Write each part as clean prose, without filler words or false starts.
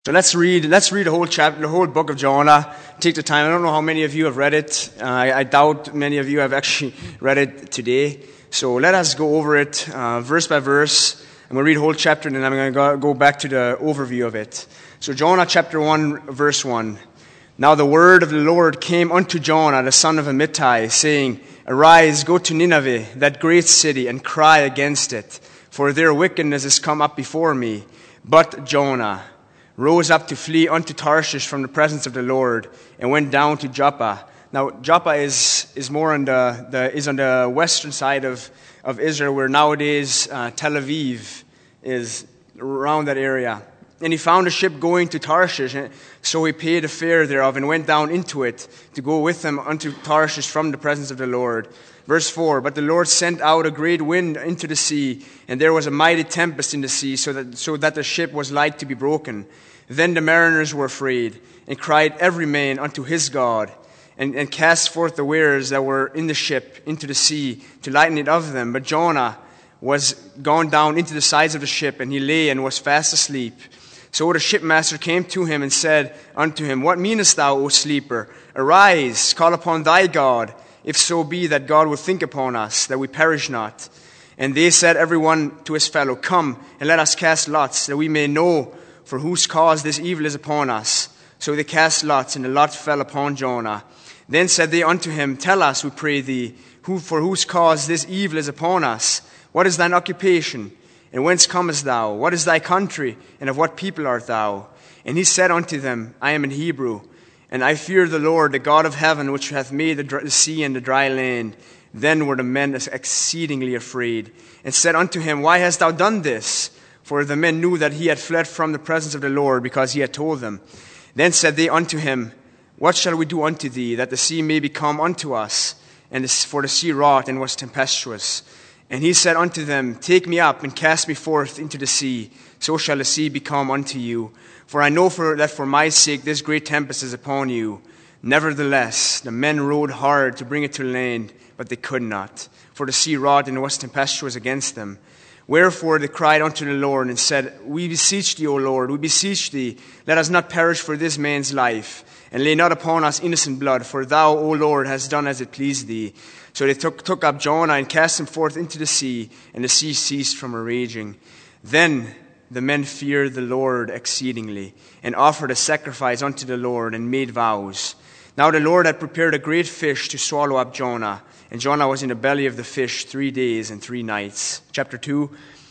So let's read the whole chapter, the whole book of Jonah. Take the time. I don't know how many of you have read it. I doubt many of you have actually read it today. So let us go over it verse by verse. I'm going to read the whole chapter, and then I'm going to go back to the overview of it. So Jonah chapter 1, verse 1. Now the word of the Lord came unto Jonah, the son of Amittai, saying, Arise, go to Nineveh, that great city, and cry against it, for their wickedness is come up before me. But Jonah rose up to flee unto Tarshish from the presence of the Lord, and went down to Joppa. Now Joppa is more on the western side of Israel, where nowadays Tel Aviv is, around that area. And he found a ship going to Tarshish, and so he paid a fare thereof, and went down into it to go with them unto Tarshish from the presence of the Lord. Verse 4, But the Lord sent out a great wind into the sea, and there was a mighty tempest in the sea, so that the ship was like to be broken. Then the mariners were afraid, and cried every man unto his God, and cast forth the wares that were in the ship into the sea, to lighten it of them. But Jonah was gone down into the sides of the ship, and he lay and was fast asleep. So the shipmaster came to him and said unto him, What meanest thou, O sleeper? Arise, call upon thy God, if so be that God will think upon us, that we perish not. And they said every one to his fellow, Come, and let us cast lots, that we may know for whose cause this evil is upon us. So they cast lots, and the lot fell upon Jonah. Then said they unto him, Tell us, we pray thee, for whose cause this evil is upon us? What is thine occupation? And whence comest thou? What is thy country? And of what people art thou? And he said unto them, I am an Hebrew, and I fear the Lord, the God of heaven, which hath made the sea and the dry land. Then were the men exceedingly afraid, and said unto him, Why hast thou done this? For the men knew that he had fled from the presence of the Lord, because he had told them. Then said they unto him, What shall we do unto thee, that the sea may become unto us? For the sea wrought and was tempestuous. And he said unto them, Take me up, and cast me forth into the sea, so shall the sea become unto you. For I know that for my sake this great tempest is upon you. Nevertheless, the men rowed hard to bring it to land, but they could not. For the sea wrought and was tempestuous against them. Wherefore they cried unto the Lord, and said, We beseech thee, O Lord, we beseech thee, let us not perish for this man's life, and lay not upon us innocent blood, for thou, O Lord, hast done as it pleased thee. So they took up Jonah, and cast him forth into the sea, and the sea ceased from a raging. Then the men feared the Lord exceedingly, and offered a sacrifice unto the Lord, and made vows. Now the Lord had prepared a great fish to swallow up Jonah, and Jonah was in the belly of the fish 3 days and 3 nights. Chapter 2,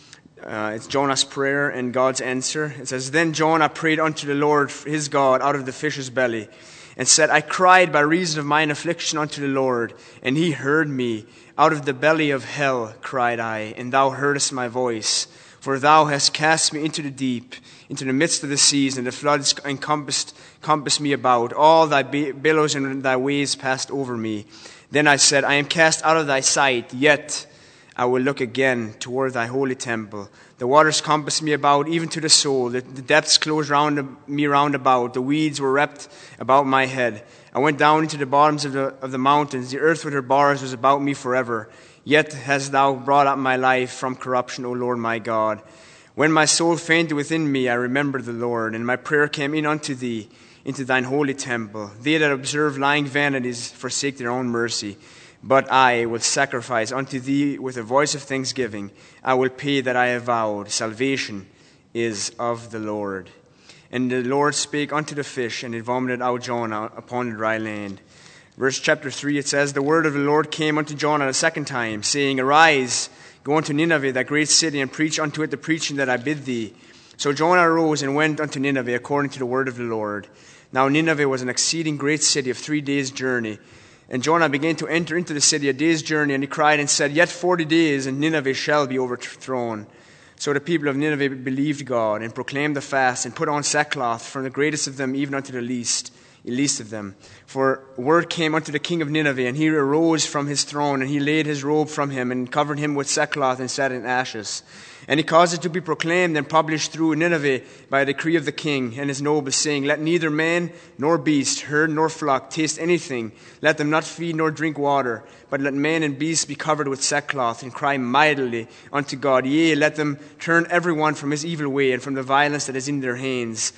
it's Jonah's prayer and God's answer. It says, Then Jonah prayed unto the Lord his God out of the fish's belly, and said, I cried by reason of mine affliction unto the Lord, and he heard me. Out of the belly of hell cried I, and thou heardest my voice. For thou hast cast me into the deep, into the midst of the seas, and the floods encompassed me about. All thy billows and thy waves passed over me. Then I said, I am cast out of thy sight, yet I will look again toward thy holy temple. The waters compassed me about, even to the soul. The depths closed me round about. The weeds were wrapped about my head. I went down into the bottoms of the mountains. The earth with her bars was about me forever. Yet hast thou brought up my life from corruption, O Lord my God. When my soul fainted within me, I remembered the Lord, and my prayer came in unto thee, into thine holy temple. They that observe lying vanities forsake their own mercy. But I will sacrifice unto thee with a voice of thanksgiving. I will pay that I have vowed. Salvation is of the Lord. And the Lord spake unto the fish, and it vomited out Jonah upon the dry land. Verse chapter 3, it says, The word of the Lord came unto Jonah the second time, saying, Arise, go unto Nineveh, that great city, and preach unto it the preaching that I bid thee. So Jonah arose and went unto Nineveh according to the word of the Lord. Now Nineveh was an exceeding great city of 3 days' journey. And Jonah began to enter into the city a day's journey, and he cried and said, Yet 40 days, and Nineveh shall be overthrown. So the people of Nineveh believed God, and proclaimed the fast, and put on sackcloth, from the greatest of them even unto the least of them. For word came unto the king of Nineveh, and he arose from his throne, and he laid his robe from him, and covered him with sackcloth, and sat in ashes. And he caused it to be proclaimed and published through Nineveh by a decree of the king and his nobles, saying, Let neither man nor beast, herd nor flock taste anything. Let them not feed nor drink water, but let man and beast be covered with sackcloth, and cry mightily unto God. Yea, let them turn every one from his evil way, and from the violence that is in their hands.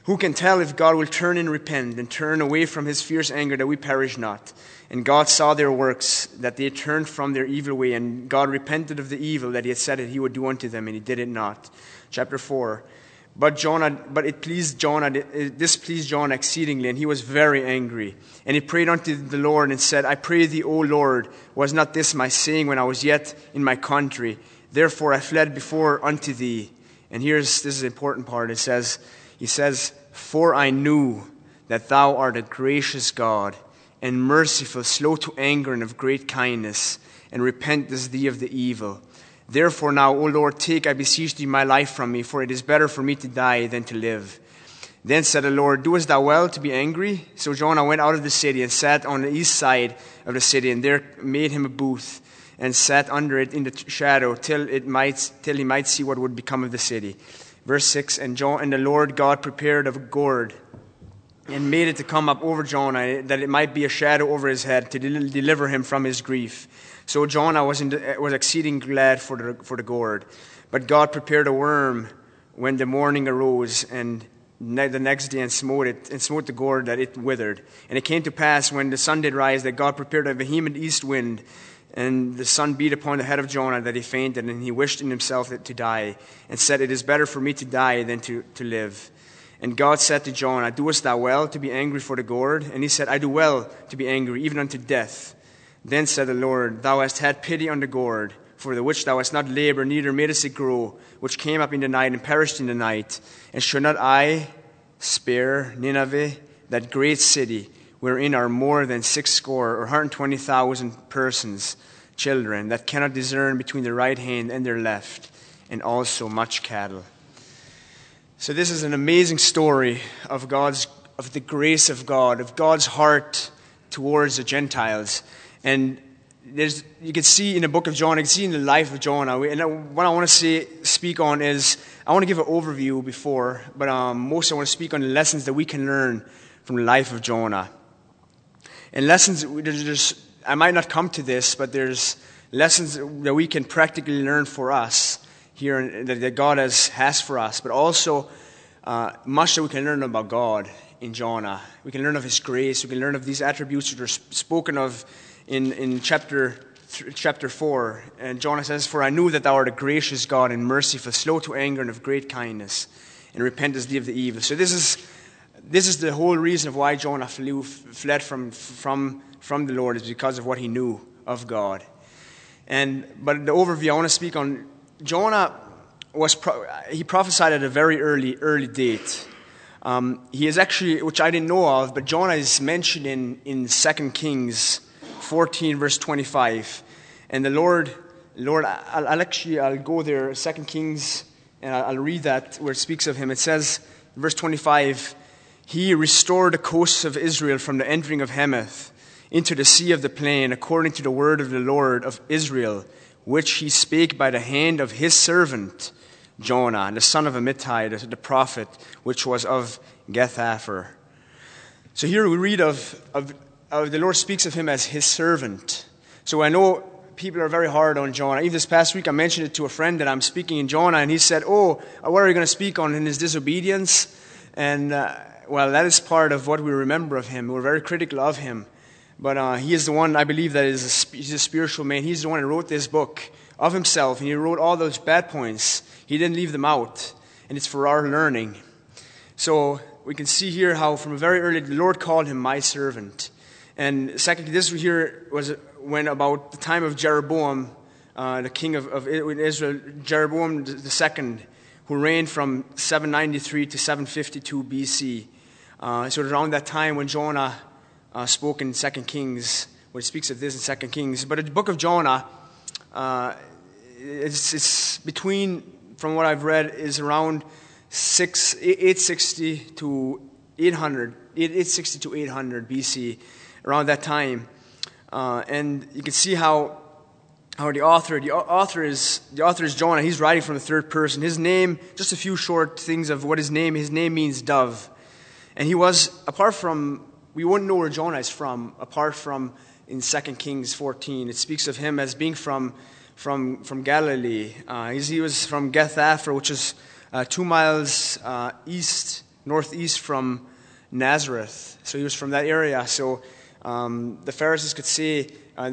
Who can tell if God will turn and repent and turn away from his fierce anger that we perish not? And God saw their works, that they turned from their evil way, and God repented of the evil that he had said that he would do unto them, and he did it not. Chapter 4. But it pleased Jonah, this pleased Jonah exceedingly, and he was very angry. And he prayed unto the Lord and said, I pray thee, O Lord, was not this my saying when I was yet in my country? Therefore I fled before unto thee. And this is the important part. He says, for I knew that thou art a gracious God, and merciful, slow to anger, and of great kindness, and repentest thee of the evil. Therefore now, O Lord, take, I beseech thee, my life from me, for it is better for me to die than to live. Then said the Lord, doest thou well to be angry? So Jonah went out of the city, and sat on the east side of the city, and there made him a booth, and sat under it in the shadow, till he might see what would become of the city. Verse 6, and the Lord God prepared a gourd, and made it to come up over Jonah, that it might be a shadow over his head, to deliver him from his grief. So Jonah was exceeding glad for the gourd. But God prepared a worm when the morning arose, and the next day, and smote the gourd, that it withered. And it came to pass, when the sun did rise, that God prepared a vehement east wind, and the sun beat upon the head of Jonah, that he fainted, and he wished in himself to die, and said, it is better for me to die than to live. And God said to Jonah, doest thou well to be angry for the gourd? And he said, I do well to be angry, even unto death. Then said the Lord, thou hast had pity on the gourd, for the which thou hast not labored, neither madest it grow, which came up in the night and perished in the night. And should not I spare Nineveh, that great city, wherein are more than 60 or 120,000 persons, children, that cannot discern between their right hand and their left, and also much cattle. So this is an amazing story of the grace of God, of God's heart towards the Gentiles. And you can see in the book of Jonah, you can see in the life of Jonah. And what I want to speak on is, I want to give an overview before, but mostly I want to speak on the lessons that we can learn from the life of Jonah. And lessons, I might not come to this, but there's lessons that we can practically learn for us here, that God has for us, but also much that we can learn about God in Jonah. We can learn of his grace. We can learn of these attributes that are spoken of in chapter 4. And Jonah says, for I knew that thou art a gracious God, and merciful, slow to anger, and of great kindness, and repentest thee of the evil. So this is the whole reason of why Jonah fled from the Lord, is because of what he knew of God. But the overview I want to speak on, Jonah he prophesied at a very early date. He is actually, which I didn't know of, but Jonah is mentioned in 2 Kings 14 verse 25. And the Lord, I'll go there, 2 Kings, and I'll read that where it speaks of him. It says, verse 25, he restored the coasts of Israel from the entering of Hamath into the sea of the plain, according to the word of the Lord of Israel, which he spake by the hand of his servant Jonah, the son of Amittai, the prophet, which was of Gath-hepher. So here we read of the Lord speaks of him as his servant. So I know people are very hard on Jonah. Even this past week I mentioned it to a friend that I'm speaking in Jonah, and he said, what are you going to speak on in his disobedience? And well, that is part of what we remember of him. We're very critical of him. But he is the one, I believe, that he's a spiritual man. He's the one who wrote this book of himself, and he wrote all those bad points. He didn't leave them out, and it's for our learning. So we can see here how from a very early, the Lord called him my servant. And secondly, this here was when about the time of Jeroboam, the king of Israel, Jeroboam II, who reigned from 793 to 752 BC. So around that time when Jonah spoke in 2 Kings, where it speaks of this in 2 Kings. But the book of Jonah, it's between, from what I've read, is around 860 to 800 BC, around that time. And you can see how the author is Jonah. He's writing from the third person. His name, just a few short things of what his name means dove. And he was, apart from, we wouldn't know where Jonah is from, apart from in 2 Kings 14. It speaks of him as being from Galilee. He was from Gath-hepher, which is 2 miles east northeast from Nazareth. So he was from that area. So the Pharisees could see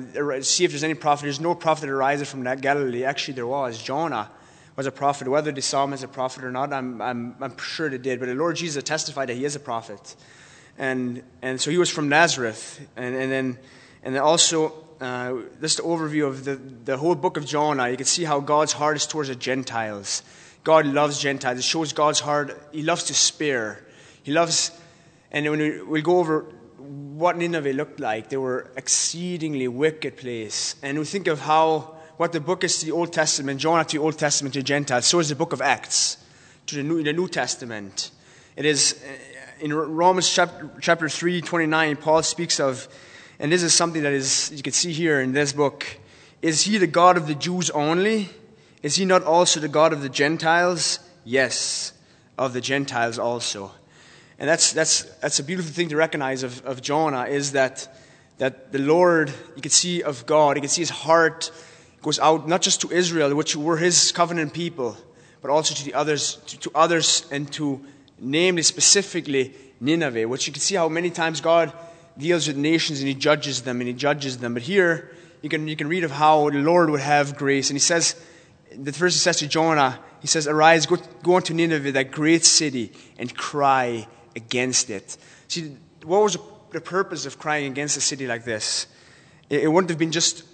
if there's any prophet. There's no prophet that arises from that Galilee. Actually, there was. Jonah was a prophet. Whether they saw him as a prophet or not, I'm sure they did. But the Lord Jesus testified that he is a prophet. And so he was from Nazareth. And then also, just the overview of the whole book of Jonah, you can see how God's heart is towards the Gentiles. God loves Gentiles. It shows God's heart. He loves to spare. He loves, and when we'll go over what Nineveh looked like, they were exceedingly wicked place. And we think of what the book is to the Old Testament, Jonah to the Old Testament to the Gentiles, so is the book of Acts to the New Testament. It is in Romans chapter 3:29, Paul speaks of, and this is something that is, you can see here in this book, is he the God of the Jews only? Is he not also the God of the Gentiles? Yes, of the Gentiles also. And that's a beautiful thing to recognize of Jonah, is that the Lord, you can see of God, you can see his heart goes out not just to Israel, which were his covenant people, but also to the others, and to namely specifically Nineveh, which you can see how many times God deals with nations and he judges them. But here you can read of how the Lord would have grace. And he says, the first he says to Jonah, he says, "Arise, go unto Nineveh, that great city, and cry against it." See, what was the purpose of crying against a city like this? It wouldn't have been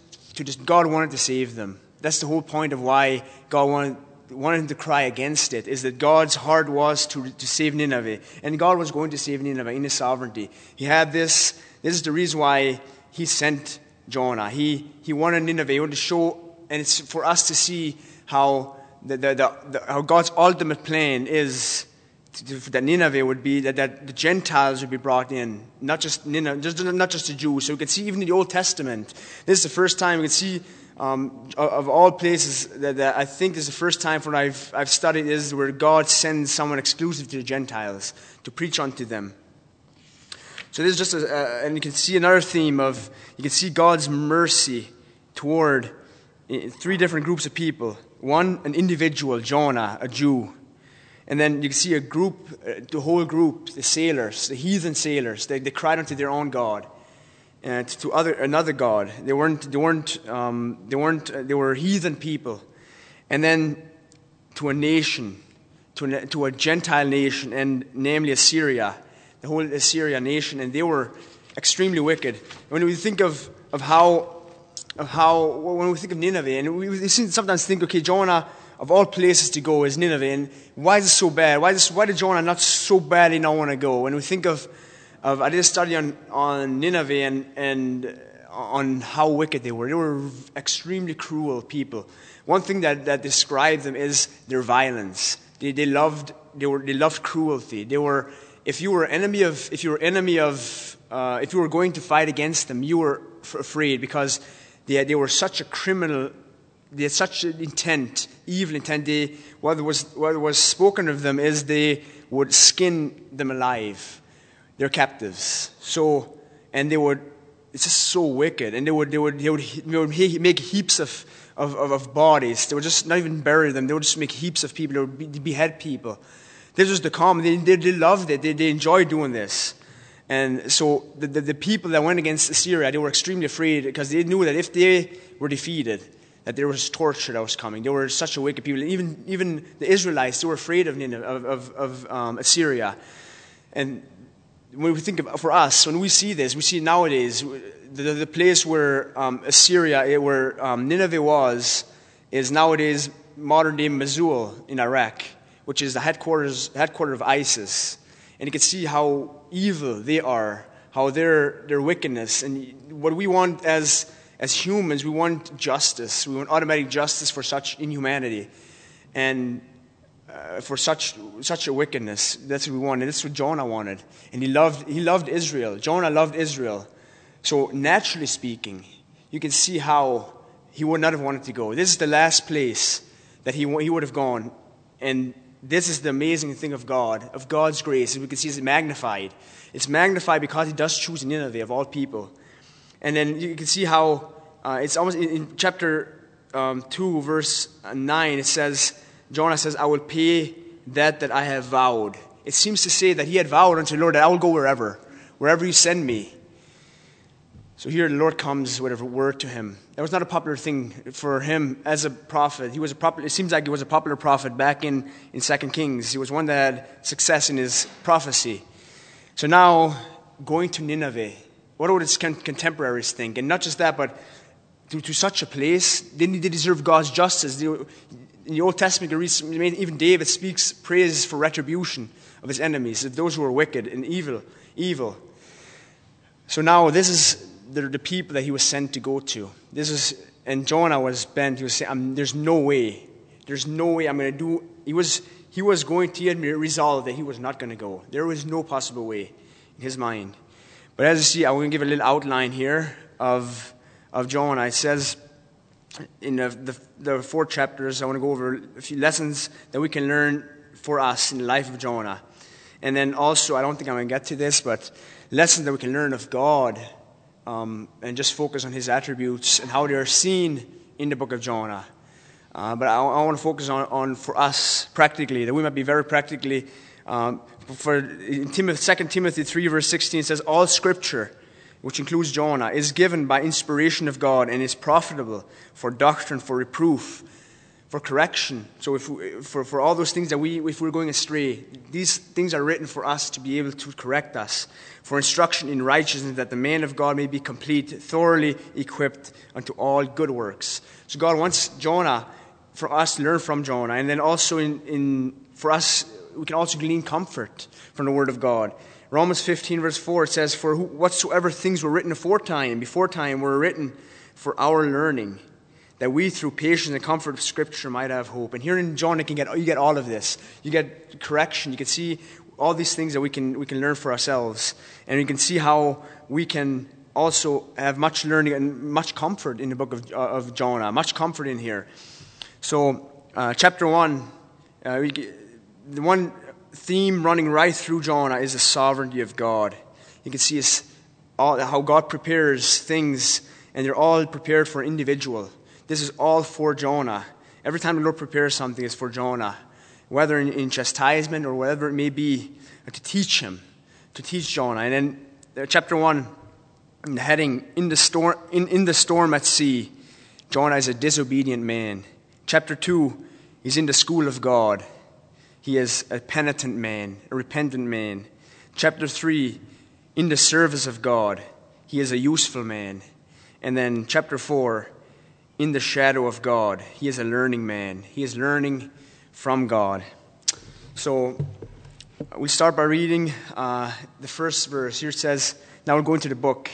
God wanted to save them. That's the whole point of why God wanted him to cry against it, is that God's heart was to save Nineveh. And God was going to save Nineveh in his sovereignty. He had this. This is the reason why he sent Jonah. He wanted Nineveh. He wanted to show, and it's for us to see how how God's ultimate plan is that Nineveh would be, that the Gentiles would be brought in, not just Nineveh, not just the Jews. So we can see even in the Old Testament, this is the first time we can see of all places that I think this is the first time when I've studied is where God sends someone exclusive to the Gentiles to preach unto them. So this is just and you can see another theme of, you can see God's mercy toward three different groups of people. One, an individual, Jonah, a Jew. And then you can see a group, the whole group, the sailors, the heathen sailors. They cried unto their own God, and to another god. They were heathen people. And then to a nation, to a Gentile nation, and namely Assyria, the whole Assyria nation, and they were extremely wicked. When we think of when we think of Nineveh, and we sometimes think, okay, Jonah, of all places to go, is Nineveh, and why is it so bad? Why did Jonah not so badly not want to go? When we think of I did a study on Nineveh and on how wicked they were. They were extremely cruel people. One thing that described them is their violence. They loved cruelty. They were, if you were going to fight against them, you were afraid, because they were such a criminal. They had such an intent, evil intent. What was spoken of them is they would skin them alive, their captives. So, and they would. It's just so wicked. And they would make heaps of bodies. They would just not even bury them. They would just make heaps of people. They would behead people. This was the common. They loved it. They enjoyed doing this. And so the people that went against Assyria, they were extremely afraid, because they knew that if they were defeated, that there was torture that was coming. They were such a wicked people. Even the Israelites, they were afraid of Assyria. And when we think of, for us, when we see this, we see nowadays the place where where Nineveh was, is nowadays modern day Mosul in Iraq, which is the headquarter of ISIS. And you can see how evil they are, how their wickedness. And what we want as humans, we want justice. We want automatic justice for such inhumanity, and for such a wickedness. That's what we want, and that's what Jonah wanted. And he loved Israel. Jonah loved Israel. So naturally speaking, you can see how he would not have wanted to go. This is the last place that he would have gone, and this is the amazing thing of God, of God's grace. And we can see it's magnified. It's magnified because he does choose Nineveh of all people. And then you can see how it's almost in chapter 2, verse 9, it says, Jonah says, "I will pay that I have vowed." it seems to say that he had vowed unto the Lord that I will go wherever you send me. So here the Lord comes with a word to him. That was not a popular thing for him as a prophet. It seems like he was a popular prophet back in 2 Kings. He was one that had success in his prophecy. So now, going to Nineveh, what would his contemporaries think? And not just that, but to such a place, they deserve God's justice. In the Old Testament, even David speaks praise for retribution of his enemies, of those who are wicked and evil. So now this is the people that he was sent to go to. And Jonah was bent. He was saying, "There's no way I'm going to do." He had resolved that he was not going to go. There was no possible way in his mind. But as you see, I'm going to give a little outline here of Jonah. It says in the 4 chapters, I want to go over a few lessons that we can learn for us in the life of Jonah. And then also, I don't think I'm going to get to this, but lessons that we can learn of God, and just focus on his attributes and how they are seen in the book of Jonah. But I want to focus on for us practically, that we might be very practically. In 2 Timothy 3 verse 16 it says, all Scripture, which includes Jonah, is given by inspiration of God and is profitable for doctrine, for reproof, for correction. So for all those things that if we're going astray, these things are written for us to be able to correct us, for instruction in righteousness, that the man of God may be complete, thoroughly equipped unto all good works. So God wants Jonah, for us to learn from Jonah, and then also for us, we can also glean comfort from the Word of God. Romans 15 verse 4, it says, for whatsoever things were written before time were written for our learning, that we through patience and comfort of Scripture might have hope. And here in Jonah, you get all of this. You get correction. You can see all these things that we can learn for ourselves. And you can see how we can also have much learning and much comfort in the book of Jonah. Much comfort in here. So chapter 1, the one theme running right through Jonah is the sovereignty of God. You can see how God prepares things, and they're all prepared for an individual. This is all for Jonah. Every time the Lord prepares something, it's for Jonah, whether in chastisement or whatever it may be, to teach Jonah. And then chapter 1, in the heading, in the storm at sea, Jonah is a disobedient man. Chapter 2, he's in the school of God. He is a penitent man, a repentant man. Chapter 3, in the service of God, he is a useful man. And then chapter 4, in the shadow of God, he is a learning man. He is learning from God. So we start by reading the first verse. Here it says, now we'll go into the book.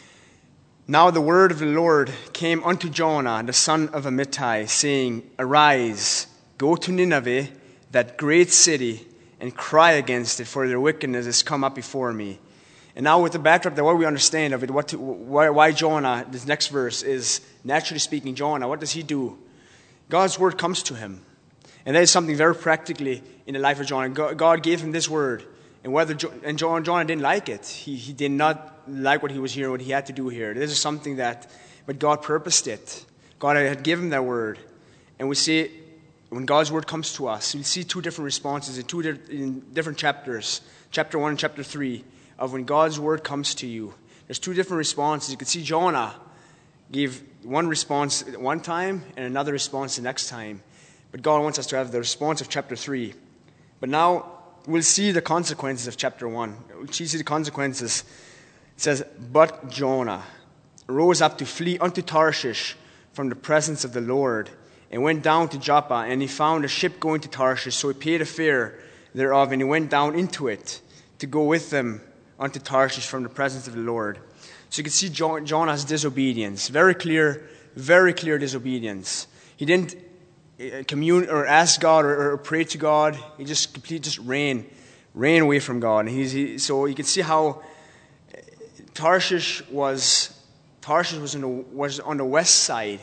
Now the word of the Lord came unto Jonah, the son of Amittai, saying, arise, go to Nineveh, that great city, and cry against it, for their wickedness has come up before me. And now with the backdrop that what we understand of it, why Jonah, this next verse is, naturally speaking, Jonah, what does he do? God's word comes to him. And that is something very practically in the life of Jonah. God gave him this word. And Jonah didn't like it. He did not like what he was hearing, what he had to do here. This is something but God purposed it. God had given that word. And we see, when God's word comes to us, we see 2 different responses in different chapters. Chapter 1 and chapter 3. Of when God's word comes to you. There's 2 different responses. You can see Jonah gave one response at one time and another response the next time. But God wants us to have the response of chapter 3. But now we'll see the consequences of chapter 1. We'll see the consequences. It says, but Jonah rose up to flee unto Tarshish from the presence of the Lord, and went down to Joppa, and he found a ship going to Tarshish. So he paid a fare thereof, and he went down into it to go with them unto Tarshish from the presence of the Lord. So you can see Jonah's disobedience. Very clear disobedience. He didn't commune or ask God or pray to God. He just ran away from God. So you can see how Tarshish was on the west side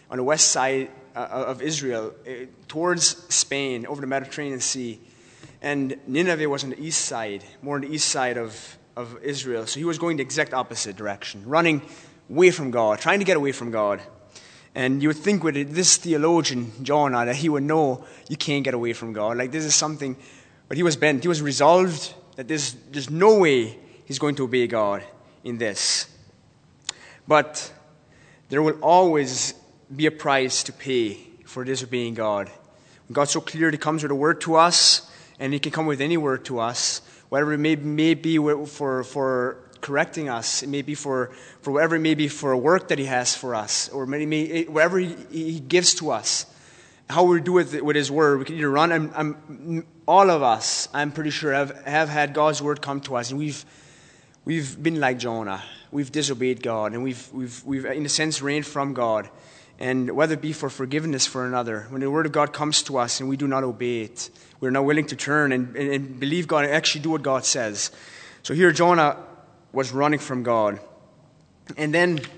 of Israel, towards Spain, over the Mediterranean Sea. And Nineveh was on the east side, more on the east side of Israel. So he was going the exact opposite direction, running away from God, trying to get away from God. And you would think with this theologian, Jonah, that he would know you can't get away from God. Like, this is something But he was bent. He was resolved that there's no way he's going to obey God in this. But there will always be a price to pay for disobeying God. When God's so clear, he comes with a word to us, and he can come with any word to us, whatever it may be for correcting us. It may be for whatever it may be for a work that he has for us, or whatever he gives to us. How we do it with his word. We can either run. All of us, I'm pretty sure, have had God's word come to us, and we've been like Jonah. We've disobeyed God, and we've in a sense ran from God. And whether it be for forgiveness for another, when the word of God comes to us and we do not obey it, we're not willing to turn and believe God and actually do what God says. So here Jonah was running from God. And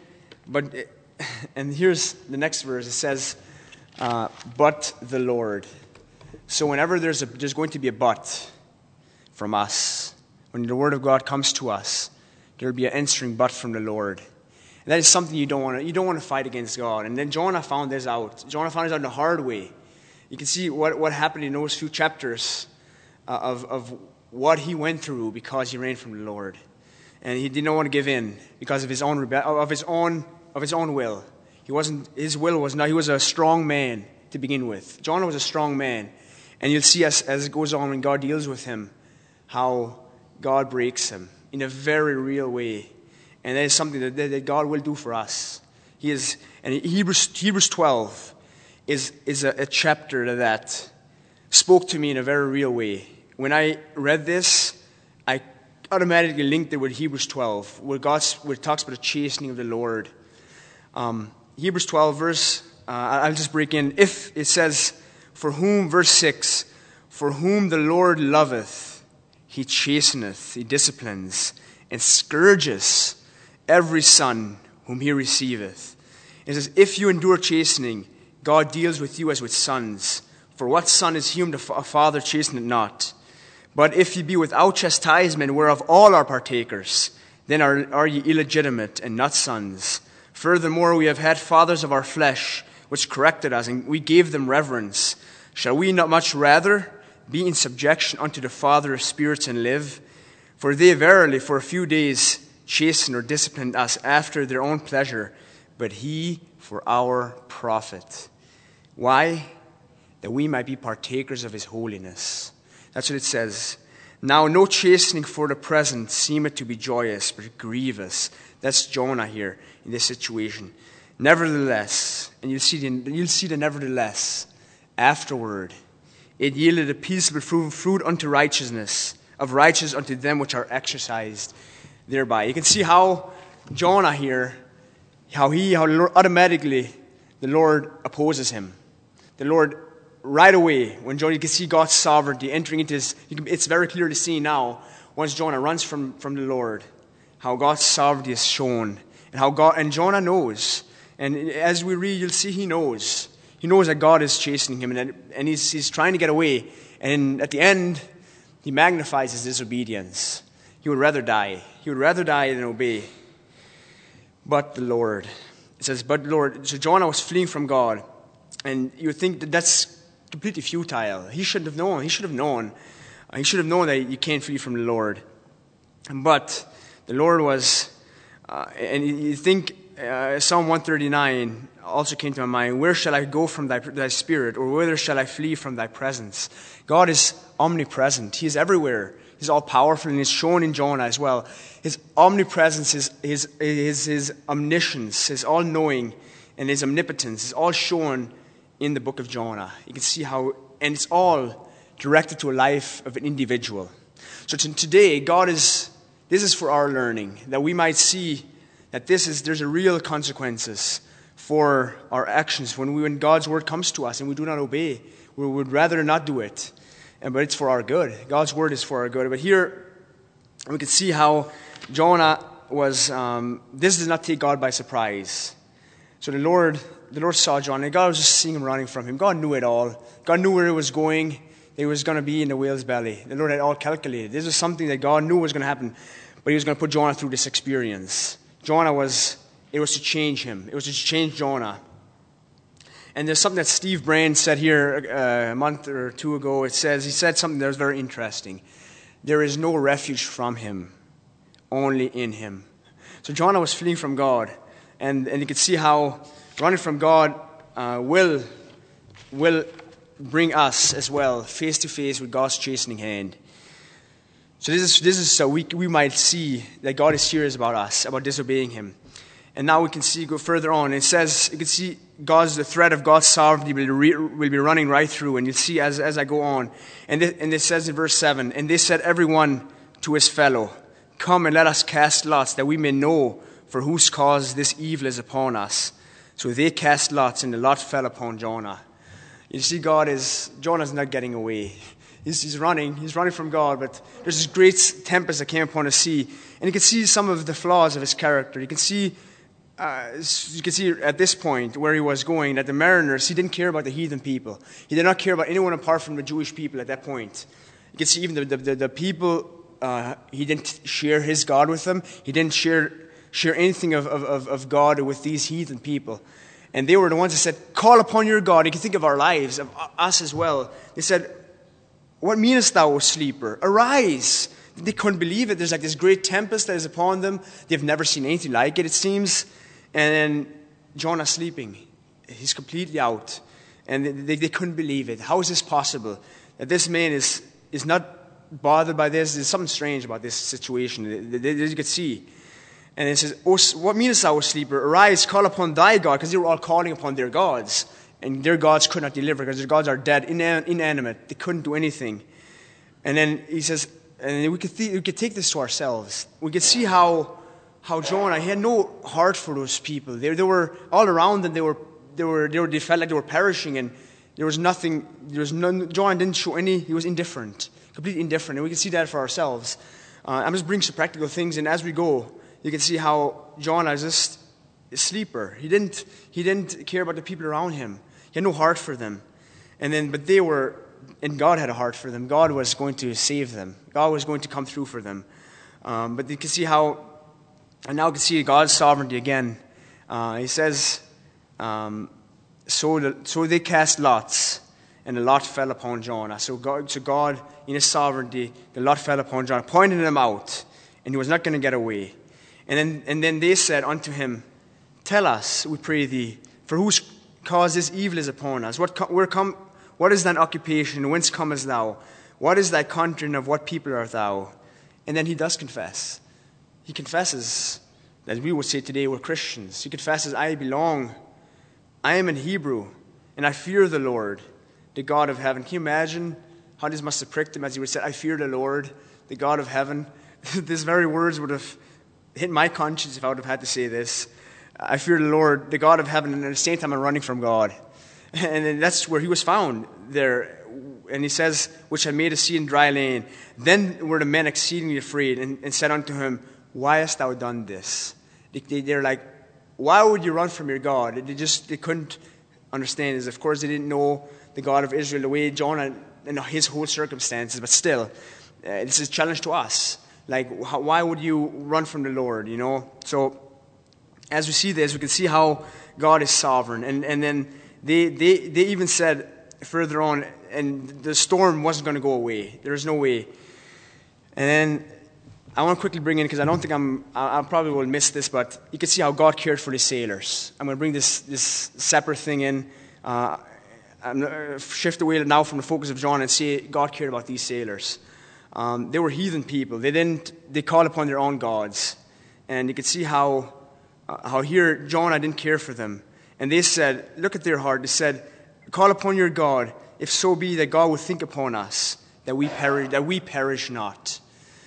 here's the next verse. It says, but the Lord. So whenever there's going to be a but from us, when the word of God comes to us, there'll be an answering but from the Lord. And that is something you don't want to fight against God. And then Jonah found this out. Jonah found this out in a hard way. You can see what happened in those few chapters of what he went through because he ran from the Lord, and he did not want to give in because of his own will. His will was not. He was a strong man to begin with. Jonah was a strong man, and you'll see as it goes on when God deals with him, how God breaks him in a very real way. And that is something that God will do for us. And Hebrews 12 is a chapter that spoke to me in a very real way. When I read this, I automatically linked it with Hebrews 12, where it talks about the chastening of the Lord. Hebrews 12, verse, I'll just break in. If it says, verse 6, for whom the Lord loveth, he chasteneth, he disciplines, and scourges every son whom he receiveth. It says, if you endure chastening, God deals with you as with sons. For what son is he whom a father chasteneth not? But if ye be without chastisement, whereof all are partakers, then are ye illegitimate and not sons. Furthermore, we have had fathers of our flesh, which corrected us, and we gave them reverence. Shall we not much rather be in subjection unto the Father of spirits and live? For they verily for a few days chastened or disciplined us after their own pleasure, but he for our profit. Why? That we might be partakers of his holiness. That's what it says. Now no chastening for the present seemeth to be joyous, but grievous. That's Jonah here in this situation. Nevertheless, and you'll see the nevertheless afterward, it yielded a peaceable fruit unto righteousness, of righteousness unto them which are exercised thereby. You can see how Jonah here, how automatically the Lord opposes him. The Lord, right away, when Jonah, you can see God's sovereignty entering into his, it's very clear to see now, once Jonah runs from the Lord, how God's sovereignty is shown, and Jonah knows. And as we read, you'll see he knows. He knows that God is chastening him, and he's trying to get away. And at the end, he magnifies his disobedience. He would rather die. He would rather die than obey. But the Lord. It says, but the Lord. So Jonah was fleeing from God. And you would think that's completely futile. He should have known. He should have known that you can't flee from the Lord. But the Lord was, and you think Psalm 139 also came to my mind. Where shall I go from thy spirit? Or whither shall I flee from thy presence? God is omnipresent. He is everywhere. He's all-powerful, and it's shown in Jonah as well. His omnipresence, his omniscience, his all-knowing, and his omnipotence is all shown in the book of Jonah. You can see how, and it's all directed to a life of an individual. So today, this is for our learning, that we might see that there's a real consequences for our actions when God's word comes to us and we do not obey. We would rather not do it. But it's for our good. God's word is for our good. But here we can see how Jonah was, this did not take God by surprise. So the Lord saw Jonah, and God was just seeing him running from him. God knew it all. God knew where he was going. He was going to be in the whale's belly. The Lord had all calculated. This was something that God knew was going to happen. But he was going to put Jonah through this experience. It was to change him. It was to change Jonah. And there's something that Steve Brain said here a month or two ago. He said something that was very interesting. There is no refuge from him, only in him. So Jonah was fleeing from God. And you can see how running from God will bring us as well face to face with God's chastening hand. So this is so we might see that God is serious about us, about disobeying Him. And now we can go further on. It says, you can see the thread of God's sovereignty will be running right through. And you'll see as I go on. And it says in verse 7, and they said everyone to his fellow, come and let us cast lots, that we may know for whose cause this evil is upon us. So they cast lots, and the lot fell upon Jonah. You see, Jonah's not getting away. He's running from God, but there's this great tempest that came upon the sea. And you can see some of the flaws of his character. You can see at this point where he was going that the mariners, he didn't care about the heathen people. He did not care about anyone apart from the Jewish people at that point. You can see even the people, he didn't share his God with them. He didn't share anything of God with these heathen people. And they were the ones that said, call upon your God. You can think of our lives, of us as well. They said, what meanest thou, O sleeper? Arise. They couldn't believe it. There's like this great tempest that is upon them. They've never seen anything like it seems. And then Jonah sleeping. He's completely out. And they couldn't believe it. How is this possible? That this man is not bothered by this. There's something strange about this situation. You could see. And it says, oh, what meanest thou, O sleeper? Arise, call upon thy God. Because they were all calling upon their gods. And their gods could not deliver because their gods are dead, inanimate. They couldn't do anything. And then he says, and we could take this to ourselves. We could see how Jonah, he had no heart for those people. They were all around them. They felt like they were perishing, and there was nothing. Jonah didn't show any. He was indifferent, completely indifferent, and we can see that for ourselves. I'm just bringing some practical things, and as we go, you can see how Jonah is just a sleeper. He didn't care about the people around him. He had no heart for them, but they were. And God had a heart for them. God was going to save them. God was going to come through for them. But you can see how, and now you can see God's sovereignty again. He says, so they cast lots, and the lot fell upon Jonah. So God, in His sovereignty, the lot fell upon Jonah, pointing him out, and he was not going to get away. And then they said unto him, tell us, we pray thee, for whose cause this evil is upon us? What is thine occupation? Whence comest thou? What is thy country, and of what people art thou? And then he does confess. He confesses, as we would say today, we're Christians. He confesses, I am an Hebrew, and I fear the Lord, the God of heaven. Can you imagine how this must have pricked him as he would say, I fear the Lord, the God of heaven? These very words would have hit my conscience if I would have had to say this. I fear the Lord, the God of heaven, and at the same time I'm running from God. And that's where he was found there. And he says, which had made a sea and dry land. Then were the men exceedingly afraid and said unto him, why hast thou done this? They're like, why would you run from your God? They couldn't understand this. Of course, they didn't know the God of Israel the way Jonah and his whole circumstances. But still, it's a challenge to us. Like, why would you run from the Lord, you know? So, as we see this, we can see how God is sovereign. And then they even said further on, and the storm wasn't going to go away. There was no way. And then I want to quickly bring in, because I don't think I probably will miss this, but you can see how God cared for the sailors. I'm going to bring this separate thing in. I'm going to shift away now from the focus of John and say God cared about these sailors. They were heathen people. They called upon their own gods. And you can see how here Jonah didn't care for them. And they said, look at their heart. They said, call upon your God, if so be that God would think upon us, that we perish not.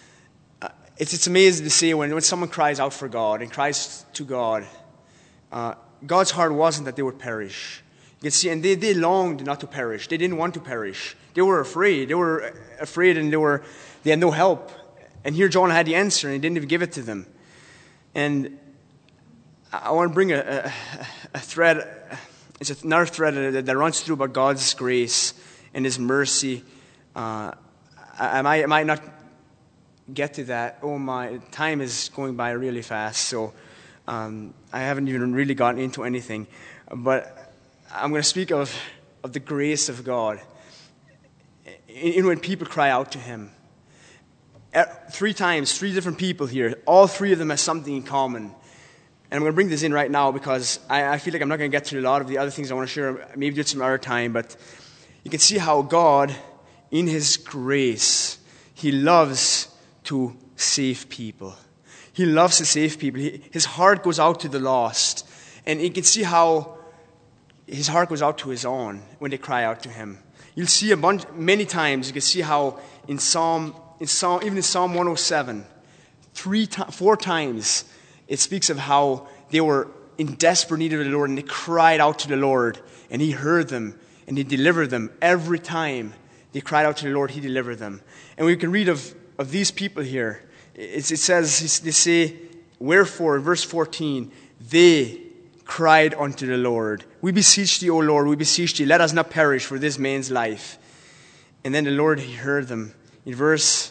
It's amazing to see when someone cries out for God and cries to God, God's heart wasn't that they would perish. You can see, and they longed not to perish. They didn't want to perish. They were afraid. They were afraid, and they had no help. And here Jonah had the answer, and he didn't even give it to them. And I want to bring a thread. It's another thread that runs through about God's grace and His mercy. I might not get to that. Oh my, time is going by really fast, so I haven't even really gotten into anything. But I'm going to speak of the grace of God in when people cry out to him. 3 times, 3 different people here. All 3 of them have something in common. And I'm going to bring this in right now because I feel like I'm not going to get to a lot of the other things I want to share. Maybe do it some other time. But you can see how God, in his grace, he loves to save people. He loves to save people. His heart goes out to the lost. And you can see how his heart goes out to his own when they cry out to him. You'll see many times, you can see how even in Psalm 107, 4 times, it speaks of how they were in desperate need of the Lord and they cried out to the Lord and he heard them and he delivered them. Every time they cried out to the Lord, he delivered them. And we can read of these people here. It says, they say, wherefore, in verse 14, they cried unto the Lord. We beseech thee, O Lord, we beseech thee, let us not perish for this man's life. And then the Lord, he heard them. In verse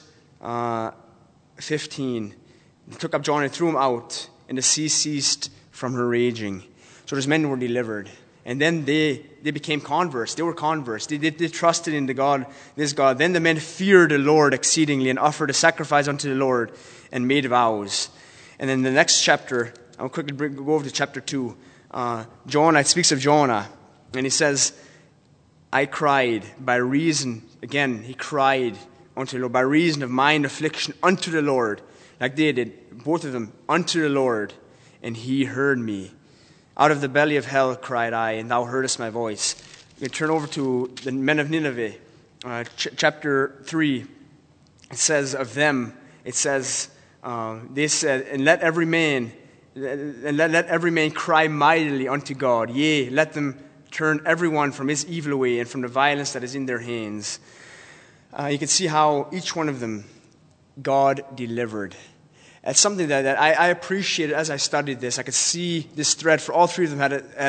15, he took up John and threw him out, and the sea ceased from her raging. So those men were delivered. And then they became converts. They were converts. They trusted in this God. Then the men feared the Lord exceedingly and offered a sacrifice unto the Lord and made vows. And then the next chapter, I'll quickly go over to chapter 2. Jonah, it speaks of Jonah. And he says, I cried by reason, again, he cried unto the Lord, by reason of mine affliction unto the Lord, like they did, both of them, unto the Lord, and he heard me. Out of the belly of hell cried I, and thou heardest my voice. We turn over to the men of Nineveh, chapter 3. It says of them, they said, and let every man cry mightily unto God. Yea, let them turn everyone from his evil way and from the violence that is in their hands. You can see how each one of them, God delivered. It's something that I appreciated as I studied this. I could see this thread for all 3 of them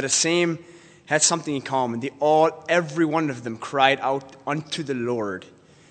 had something in common. Every one of them cried out unto the Lord.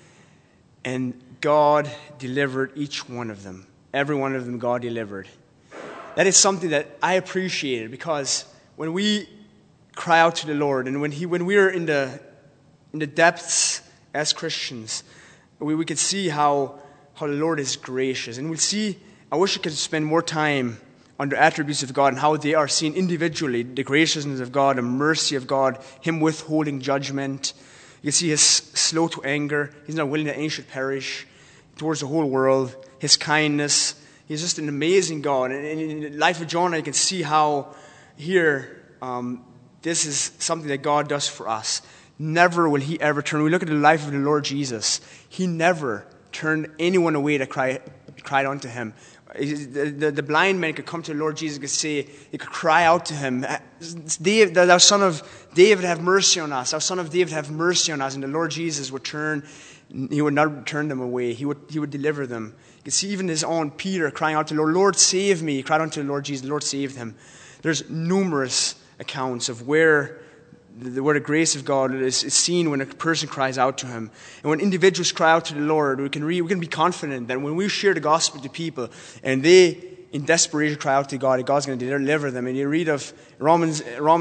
And God delivered each one of them. Every one of them God delivered. That is something that I appreciated because when we cry out to the Lord and when we are in the depths as Christians, we could see how the Lord is gracious. And we'll see, I wish I could spend more time on the attributes of God and how they are seen individually, the graciousness of God, the mercy of God, him withholding judgment. You can see his slow to anger. He's not willing that any should perish towards the whole world. His kindness. He's just an amazing God. And in the life of Jonah, you can see how here this is something that God does for us. Never will he ever turn. We look at the life of the Lord Jesus. He never turned anyone away that cried unto him. The blind man could come to the Lord Jesus and say, he could cry out to him, thou son of David, have mercy on us. Thou son of David, have mercy on us. And the Lord Jesus would he would not turn them away. He would deliver them. You can see even his own Peter crying out to the Lord, Lord, save me. He cried unto the Lord Jesus. The Lord saved him. There's numerous accounts of where the grace of God is seen when a person cries out to him. And when individuals cry out to the Lord, we can be confident that when we share the gospel to people and they in desperation cry out to God, God's going to deliver them. And you read of Romans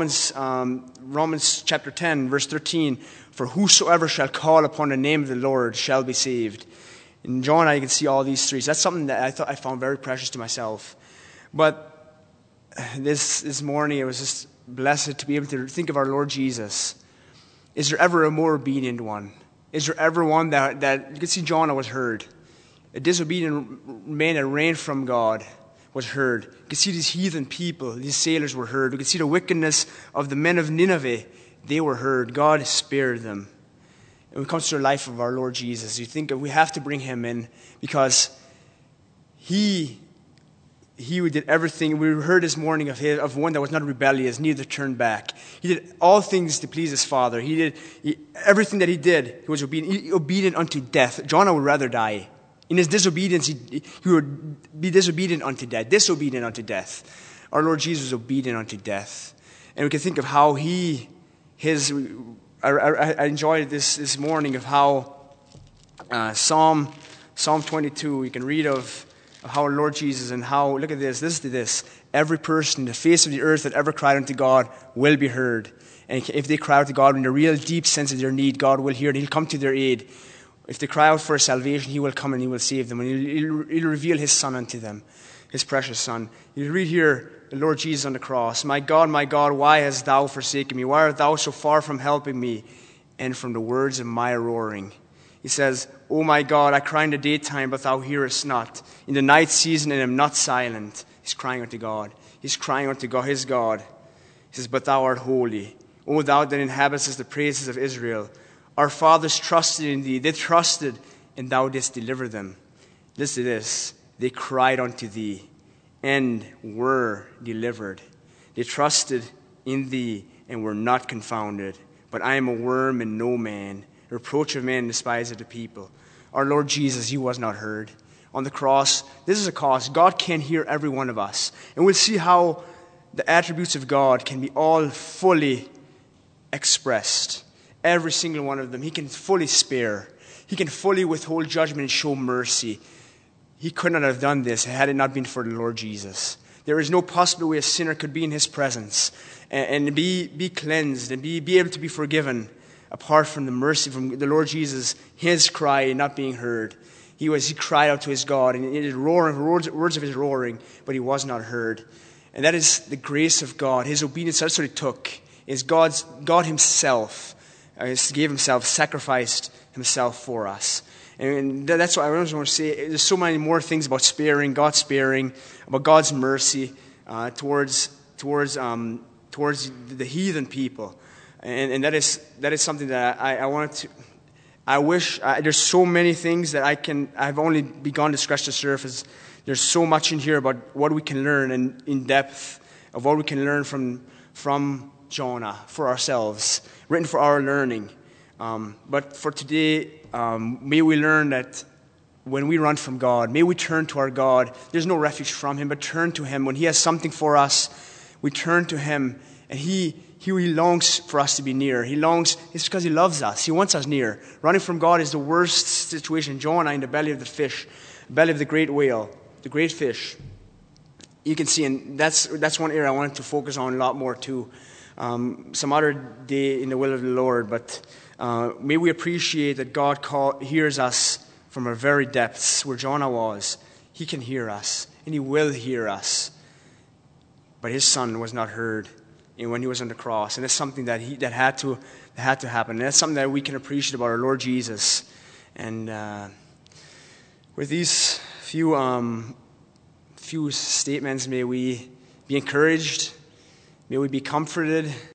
chapter 10, verse 13, for whosoever shall call upon the name of the Lord shall be saved. In John, I can see all these 3. So that's something that I found very precious to myself. But this morning, it was just blessed to be able to think of our Lord Jesus. Is there ever a more obedient one? Is there ever one that you can see Jonah was heard? A disobedient man that ran from God was heard. You can see these heathen people, these sailors were heard. We can see the wickedness of the men of Nineveh. They were heard. God spared them. And when it comes to the life of our Lord Jesus, you think we have to bring him in because he did everything. We heard this morning of one that was not rebellious, neither turned back. He did all things to please his Father. Everything that he did, he was obedient unto death. Jonah would rather die. In his disobedience, he would be disobedient unto death. Our Lord Jesus was obedient unto death. And we can think of how I enjoyed this morning of how Psalm 22, you can read of of how our Lord Jesus and how, look at this, listen to this, every person in the face of the earth that ever cried unto God will be heard. And if they cry out to God in a real deep sense of their need, God will hear and He'll come to their aid. If they cry out for salvation, He will come and He will save them. And He'll reveal His Son unto them, His precious Son. You read here the Lord Jesus on the cross. My God, why hast thou forsaken me? Why art thou so far from helping me and from the words of my roaring? He says, O my God, I cry in the daytime, but thou hearest not. In the night season, and am not silent. He's crying unto God. He's crying unto God, his God. He says, but thou art holy. O thou that inhabitest the praises of Israel. Our fathers trusted in thee. They trusted, and thou didst deliver them. Listen to this. They cried unto thee, and were delivered. They trusted in thee, and were not confounded. But I am a worm and no man, a reproach of man and despised of the people. Our Lord Jesus, He was not heard. On the cross, this is a cost. God can hear every one of us. And we'll see how the attributes of God can be all fully expressed. Every single one of them. He can fully spare. He can fully withhold judgment and show mercy. He could not have done this had it not been for the Lord Jesus. There is no possible way a sinner could be in His presence and be cleansed and be able to be forgiven apart from the mercy from the Lord Jesus, His cry not being heard. He cried out to his God, and it is roaring, words of his roaring, but he was not heard. And that is the grace of God. His obedience, that's what it took. Is God Himself gave Himself, sacrificed Himself for us. And that's what I always want to say. There's so many more things about sparing, about God's mercy towards the heathen people. And that is something that I wanted to. I wish there's so many things that I've only begun to scratch the surface. There's so much in here about what we can learn and in depth of what we can learn from Jonah for ourselves, written for our learning. But for today, may we learn that when we run from God, may we turn to our God. There's no refuge from Him, but turn to Him. When He has something for us, we turn to Him, and He longs for us to be near. It's because He loves us. He wants us near. Running from God is the worst situation. Jonah in the belly of the fish, belly of the great whale, the great fish. You can see, and that's one area I wanted to focus on a lot more too. Some other day in the will of the Lord, but may we appreciate that God hears us from our very depths, where Jonah was. He can hear us, and He will hear us. But His Son was not heard when He was on the cross, and it's something that had to happen. And that's something that we can appreciate about our Lord Jesus. And with these few statements, may we be encouraged, may we be comforted.